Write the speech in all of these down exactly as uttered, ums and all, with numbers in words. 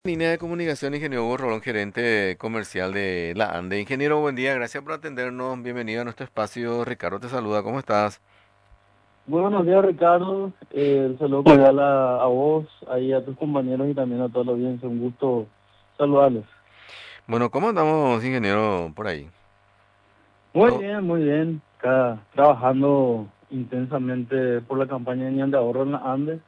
Línea de comunicación, ingeniero Hugo Rolón, gerente comercial de la ANDE. Ingeniero, buen día, gracias por atendernos. Bienvenido a nuestro espacio. Ricardo te saluda, ¿cómo estás? Muy buenos días, Ricardo. Eh, un saludo cordial a, a vos, ahí a tus compañeros y también a toda la audiencia. Un gusto saludarles. Bueno, ¿cómo andamos, ingeniero, por ahí? Muy Todo. bien, muy bien. Acá trabajando intensamente por la campaña de Ñan de Ahorro en la Andes.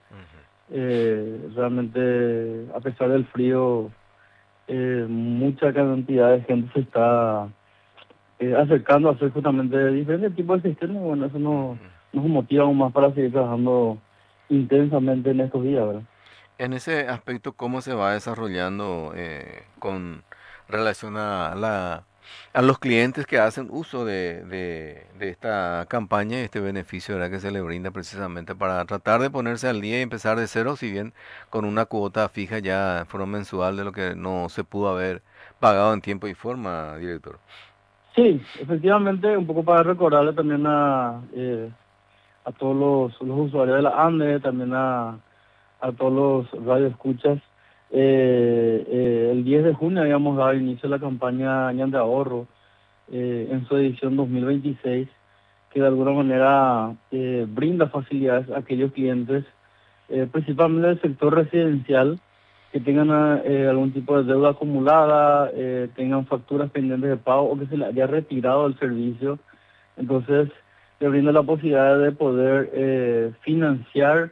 Eh, realmente, a pesar del frío, eh, mucha cantidad de gente se está eh, acercando a hacer justamente diferentes tipos de sistemas. Bueno, eso nos, nos motiva aún más para seguir trabajando intensamente en estos días, ¿verdad? En ese aspecto, ¿cómo se va desarrollando eh, con relación a la a los clientes que hacen uso de, de, de esta campaña y este beneficio, ¿verdad?, que se le brinda precisamente para tratar de ponerse al día y empezar de cero, si bien con una cuota fija ya en forma mensual de lo que no se pudo haber pagado en tiempo y forma, director? Sí, efectivamente, un poco para recordarle también a, eh, a todos los, los usuarios de la ANDE, también a, a todos los radioescuchas. Eh, eh, el diez de junio habíamos dado inicio a la campaña Ñan de Ahorro eh, en su edición dos mil veintiséis, que de alguna manera eh, brinda facilidades a aquellos clientes, eh, principalmente del sector residencial, que tengan eh, algún tipo de deuda acumulada, eh, tengan facturas pendientes de pago o que se le haya retirado el servicio. Entonces, le brinda la posibilidad de poder eh, financiar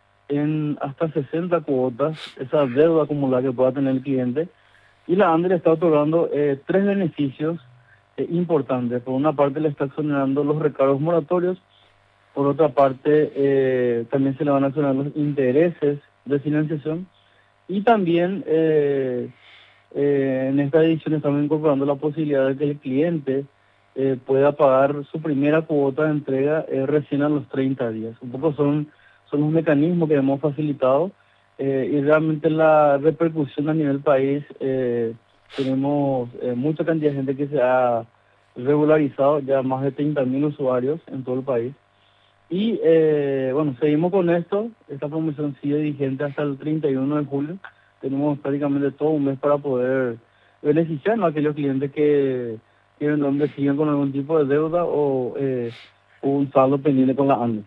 en hasta sesenta cuotas esa deuda acumulada que pueda tener el cliente. Y la ANDE le está otorgando eh, tres beneficios eh, importantes. Por una parte, le está exonerando los recargos moratorios. Por otra parte, eh, también se le van a exonerar los intereses de financiación. Y también eh, eh, en esta edición estamos incorporando la posibilidad de que el cliente eh, pueda pagar su primera cuota de entrega eh, recién a los treinta días. Un poco son, son los mecanismos que hemos facilitado eh, y realmente la repercusión a nivel país, eh, tenemos eh, mucha cantidad de gente que se ha regularizado, ya más de treinta mil usuarios en todo el país. Y eh, bueno, seguimos con esto. Esta promoción sigue vigente hasta el treinta y uno de julio. Tenemos prácticamente todo un mes para poder beneficiarnos a aquellos clientes que tienen donde siguen con algún tipo de deuda o eh, un saldo pendiente con la ANDE.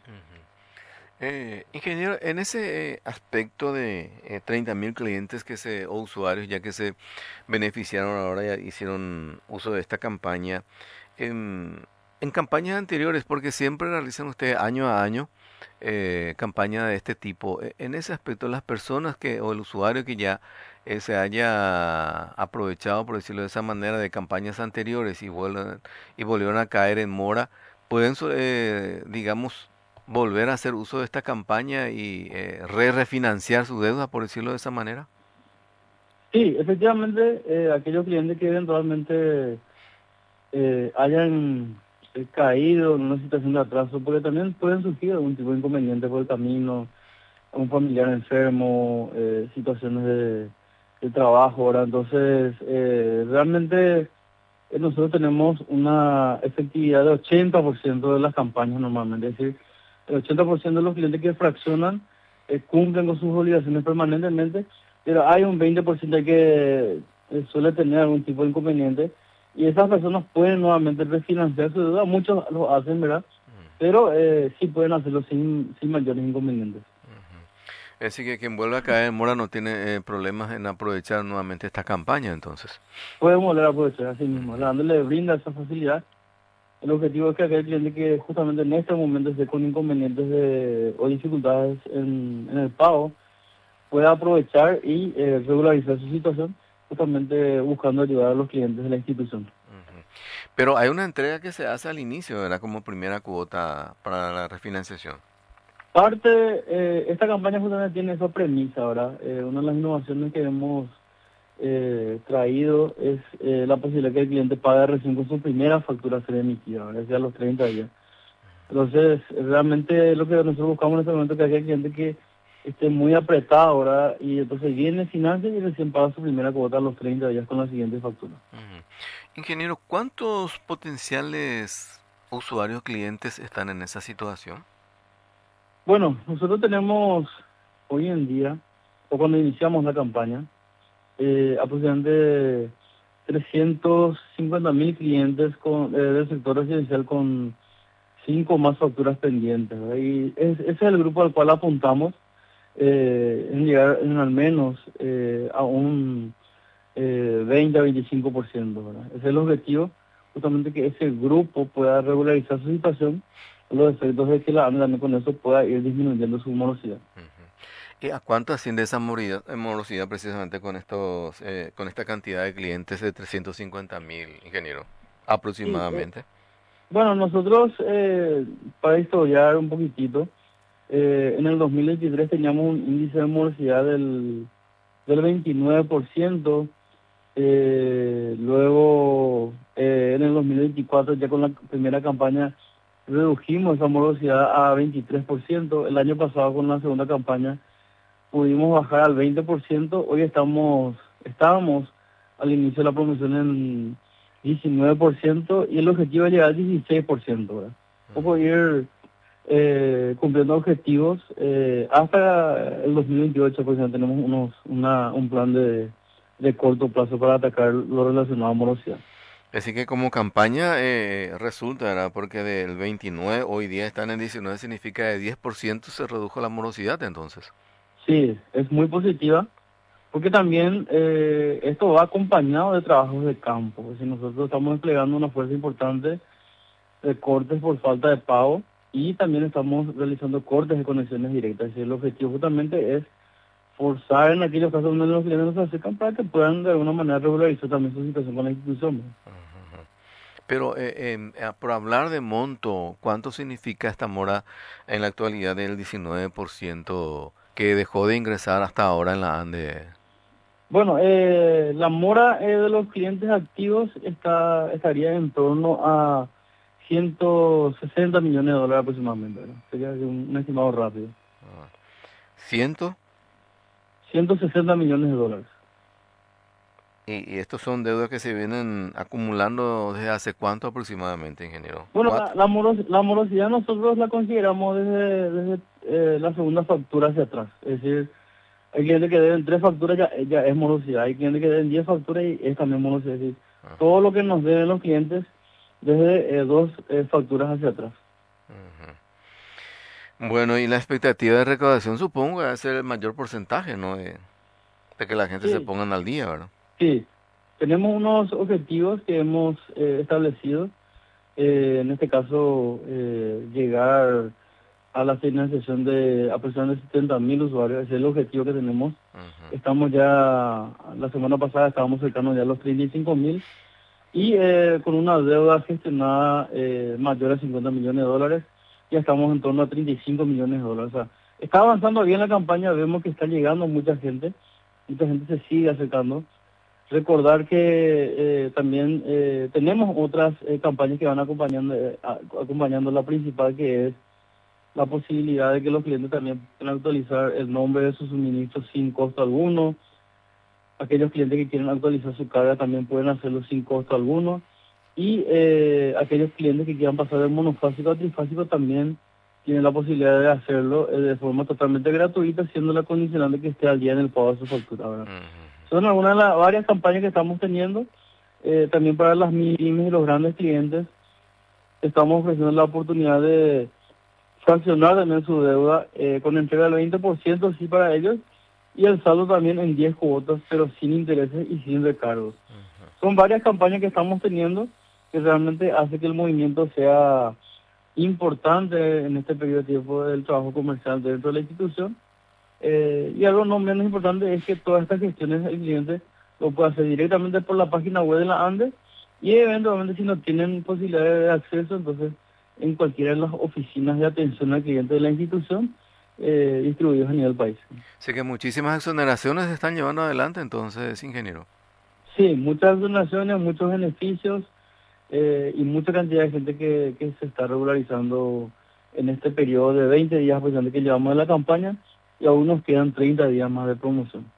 Eh, ingeniero, en ese eh, aspecto de eh, treinta mil clientes que se, o usuarios ya que se beneficiaron ahora, ya hicieron uso de esta campaña, en, en campañas anteriores, porque siempre realizan ustedes año a año eh, campaña de este tipo. E- En ese aspecto, las personas que, o el usuario que ya eh, se haya aprovechado, por decirlo de esa manera, de campañas anteriores y, vuelven, y volvieron a caer en mora, pueden, so- eh, digamos, volver a hacer uso de esta campaña y eh, re refinanciar su deuda, por decirlo de esa manera. Sí, efectivamente, eh, aquellos clientes que eventualmente eh, hayan eh, caído en una situación de atraso, porque también pueden surgir algún tipo de inconveniente por el camino, un familiar enfermo, eh, situaciones de, de trabajo, ¿verdad? Entonces, eh, realmente eh, nosotros tenemos una efectividad de ochenta por ciento de las campañas normalmente, es decir, el ochenta por ciento de los clientes que fraccionan eh, cumplen con sus obligaciones permanentemente, pero hay un veinte por ciento que eh, suele tener algún tipo de inconveniente y esas personas pueden nuevamente refinanciar su deuda, muchos lo hacen, ¿verdad? Pero eh, sí pueden hacerlo sin, sin mayores inconvenientes. Es decir, que quien vuelve a caer en mora no tiene eh, problemas en aprovechar nuevamente esta campaña, entonces. Podemos volver a aprovechar así mismo. La ANDE le brinda esa facilidad. El objetivo es que aquel cliente que justamente en este momento esté con inconvenientes de, o dificultades en, en el pago pueda aprovechar y eh, regularizar su situación, justamente buscando ayudar a los clientes de la institución. Ujú. Pero hay una entrega que se hace al inicio, ¿verdad? Como primera cuota para la refinanciación. Parte, eh, esta campaña justamente tiene esa premisa, ¿verdad? Eh, una de las innovaciones que hemos eh, traído es eh, la posibilidad que el cliente pague recién con su primera factura a ser emitida, ¿verdad? Ya a los treinta días. Entonces, realmente lo que nosotros buscamos en este momento es que haya cliente que esté muy apretado, ¿verdad? Y entonces viene, financia y recién paga su primera cuota a los treinta días con la siguiente factura. Ujú. Ingeniero, ¿cuántos potenciales usuarios clientes están en esa situación? Bueno, nosotros tenemos hoy en día, o cuando iniciamos la campaña, eh, aproximadamente trescientos cincuenta mil clientes con, eh, del sector residencial con cinco más facturas pendientes, ¿verdad? Y es, ese es el grupo al cual apuntamos, eh, en llegar en al menos eh, a un eh, veinte a veinticinco por ciento, ¿verdad? Ese es el objetivo, justamente que ese grupo pueda regularizar su situación, los efectos de que la ANDE también con eso pueda ir disminuyendo su morosidad. Ujú. ¿Y a cuánto asciende esa morosidad, eh, morosidad precisamente con estos, eh, con esta cantidad de clientes de trescientos cincuenta mil, ingeniero? Sí, eh, Aproximadamente. bueno, nosotros, eh, para historiar un poquitito, eh, en el dos mil veintitrés teníamos un índice de morosidad del, del veintinueve por ciento. Eh, luego, eh, en el dos mil veinticuatro, ya con la primera campaña, redujimos esa morosidad a veintitrés por ciento. El año pasado, con la segunda campaña, pudimos bajar al veinte por ciento. Hoy estamos, estábamos al inicio de la promoción en diecinueve por ciento y el objetivo es llegar al dieciséis por ciento, ¿verdad? Un poco ir eh, cumpliendo objetivos eh, hasta el dos mil veintiocho, pues ya tenemos unos, una, un plan de, de corto plazo para atacar lo relacionado a morosidad. Así que como campaña eh, resulta, ¿verdad? Porque del veintinueve hoy día están en diecinueve, significa de diez por ciento se redujo la morosidad entonces. Sí, es muy positiva porque también eh, esto va acompañado de trabajos de campo. Es decir, nosotros estamos desplegando una fuerza importante de cortes por falta de pago y también estamos realizando cortes de conexiones directas. Es decir, el objetivo justamente es forzar en aquellos casos donde los clientes nos acercan para que puedan de alguna manera regularizar también su situación con la institución, ¿no? Ujú. Pero eh, em, eh, por hablar de monto, ¿cuánto significa esta mora en la actualidad del diecinueve por ciento que dejó de ingresar hasta ahora en la ANDE? Bueno, eh, la mora eh, de los clientes activos está estaría en torno a ciento sesenta millones de dólares aproximadamente, ¿verdad? Sería un, un estimado rápido. Ah, ¿ciento? ciento sesenta millones de dólares. Y, y estos son deudas que se vienen acumulando desde hace cuánto aproximadamente, ingeniero. Bueno, la, ¿Cuatro? la, moros- la morosidad nosotros la consideramos desde, desde eh, la segunda factura hacia atrás. Es decir, hay clientes que deben tres facturas, ya, ya es morosidad. Hay clientes que deben diez facturas y es también morosidad. Es decir, todo lo que nos deben los clientes desde eh, dos eh, facturas hacia atrás. Bueno, y la expectativa de recaudación supongo que va a ser el mayor porcentaje, ¿no? De, de que la gente se Sí, pongan al día, ¿verdad? sí. Tenemos unos objetivos que hemos eh, establecido. Eh, en este caso, eh, llegar a la financiación de aproximadamente setenta mil usuarios. Ese es el objetivo que tenemos. Ujú. Estamos ya, la semana pasada estábamos cercanos ya a los treinta y cinco mil y eh, con una deuda gestionada eh, mayor a cincuenta millones de dólares, ya estamos en torno a treinta y cinco millones de dólares. O sea, está avanzando bien la campaña, vemos que está llegando mucha gente, mucha gente se sigue acercando. Recordar que eh, también eh, tenemos otras eh, campañas que van acompañando, eh, a- acompañando la principal, que es la posibilidad de que los clientes también puedan actualizar el nombre de sus suministros sin costo alguno. Aquellos clientes que quieren actualizar su carga también pueden hacerlo sin costo alguno. Y eh, aquellos clientes que quieran pasar de monofásico a trifásico también tienen la posibilidad de hacerlo eh, de forma totalmente gratuita, siendo la condicionante que esté al día en el pago de su factura, ¿verdad? Ujú. Son algunas de las varias campañas que estamos teniendo. Eh, también para las pymes y los grandes clientes estamos ofreciendo la oportunidad de fraccionar también su deuda eh, con entrega del veinte por ciento sí para ellos y el saldo también en diez cuotas, pero sin intereses y sin recargos. Son varias campañas que estamos teniendo que realmente hace que el movimiento sea importante en este periodo de tiempo del trabajo comercial dentro de la institución. Eh, y algo no menos importante es que todas estas gestiones el cliente lo puede hacer directamente por la página web de la ANDE y eventualmente si no tienen posibilidad de acceso, entonces en cualquiera de las oficinas de atención al cliente de la institución eh, distribuidos a nivel país. Sé que muchísimas exoneraciones se están llevando adelante entonces, ingeniero. Sí, muchas donaciones, muchos beneficios eh, y mucha cantidad de gente que, que se está regularizando en este periodo de veinte días aproximadamente que llevamos de la campaña y aún nos quedan treinta días más de promoción.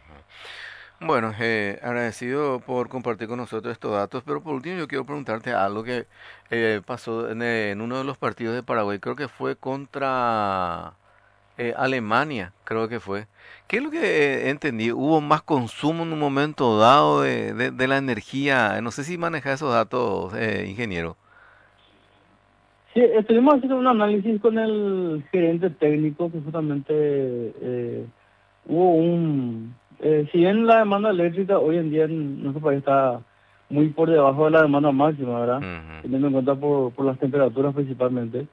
Ujú. Bueno, eh, agradecido por compartir con nosotros estos datos, pero por último yo quiero preguntarte algo que eh, pasó en, eh, en uno de los partidos de Paraguay, creo que fue contra Eh, Alemania, creo que fue. ¿Qué es lo que eh, entendí? ¿Hubo más consumo en un momento dado de, de- de la energía? No sé si maneja esos datos, eh, ingeniero. Sí, estuvimos haciendo un análisis con el gerente técnico que justamente eh, hubo un... eh, si bien la demanda eléctrica hoy en día en nuestro país está muy por debajo de la demanda máxima, ¿verdad? Ujú. Teniendo en cuenta por, por las temperaturas principalmente.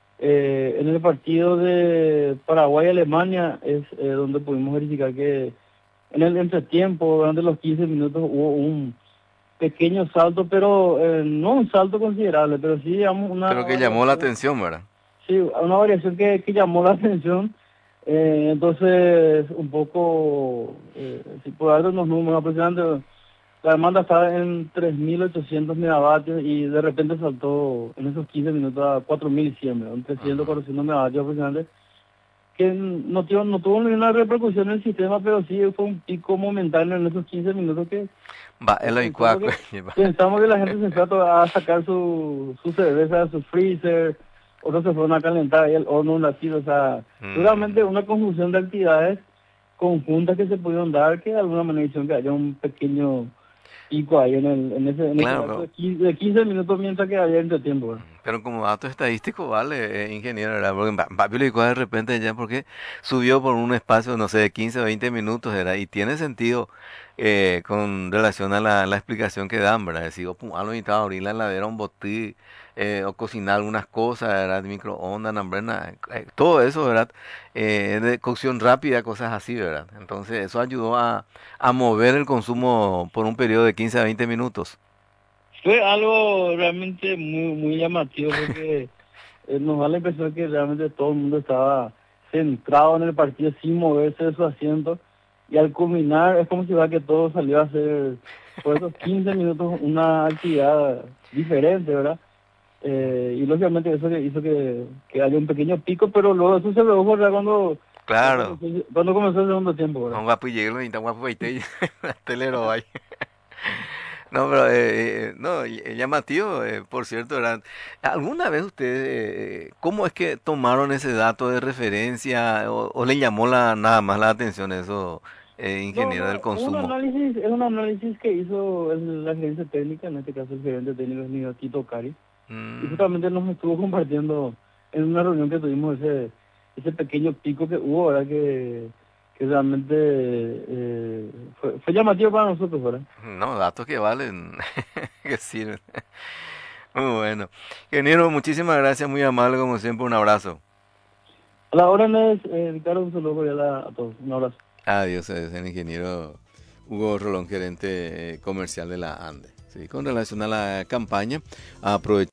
Eh, en el partido de Paraguay-Alemania es eh, donde pudimos verificar que en el entretiempo, durante los quince minutos, hubo un pequeño salto, pero eh, no un salto considerable, pero sí, digamos, una Pero que llamó la variación. atención, ¿verdad? Sí, una variación que, que llamó la atención. Eh, entonces, un poco, eh, si por dar unos números aproximadamente, la demanda estaba en tres mil ochocientos megavatios y de repente saltó en esos quince minutos a cuatro mil cien, ¿verdad? Un trescientos, Ujú. cuatrocientos megavatios aproximadamente, que no, tuvo- no tuvo ninguna repercusión en el sistema, pero sí fue un pico momentáneo en esos quince minutos que Va, eh, el pensamos oicuaco, que, pensamos que la gente se fue a, to- a sacar su, su cerveza, su freezer, otros se fueron a calentar ahí el horno un ratito, o sea, Mm, seguramente una conjunción de actividades conjuntas que se pudieron dar que de alguna manera hicieron que haya un pequeño pico ahí en el, en ese, en ese claro, lapso pero de quince, de quince minutos mientras que había entretiempo, ¿verdad? Pero como dato estadístico, vale, eh, ingeniero, ¿verdad? Porque en Papi lo de repente ya, porque subió por un espacio, no sé, de quince o veinte minutos, ¿verdad? Y tiene sentido eh, con relación a la, la explicación que dan, ¿verdad? Decir, oh, pum, a lo necesitaba abrir la heladera, un botín, eh, o cocinar algunas cosas, ¿verdad? Microondas, hambrena, eh, todo eso, ¿verdad? Eh, de cocción rápida, cosas así, ¿verdad? Entonces, eso ayudó a, a mover el consumo por un periodo de quince a veinte minutos. Fue algo realmente muy, muy llamativo porque eh, nos da la impresión que realmente todo el mundo estaba centrado en el partido sin moverse de su asiento y al culminar es como si va que todo salió a hacer por esos quince minutos una actividad diferente, ¿verdad? Eh, y lógicamente eso que hizo que, que haya un pequeño pico, pero luego eso se redujo ya cuando, ya Claro. comenzó, cuando comenzó el segundo tiempo, ¿verdad? Un guapo y llegué, lo guapo y te telero ahí. No, pero eh, eh, no, y- eh, llamativo, eh, por cierto, ¿verdad? ¿Alguna vez ustedes, eh, cómo es que tomaron ese dato de referencia o, o le llamó la, nada más la atención eso, eh, No, ingeniero no, del es un consumo? análisis, es un análisis que hizo el- la gerencia técnica, en este caso el gerente técnico es mío, Tito Cari, y Mm, justamente nos estuvo compartiendo en una reunión que tuvimos ese, ese pequeño pico que hubo, ¿verdad? Que, que realmente eh, fue, fue llamativo para nosotros, ¿verdad? no, datos que valen, que sirven. Muy bueno. Ingeniero, muchísimas gracias, muy amable como siempre, un abrazo. A la hora es, eh, Ricardo, un saludo cordial a, a todos, un abrazo. Adiós, es el ingeniero Hugo Rolón, gerente eh, comercial de la ANDE. Sí, con relación a la campaña, aprovecho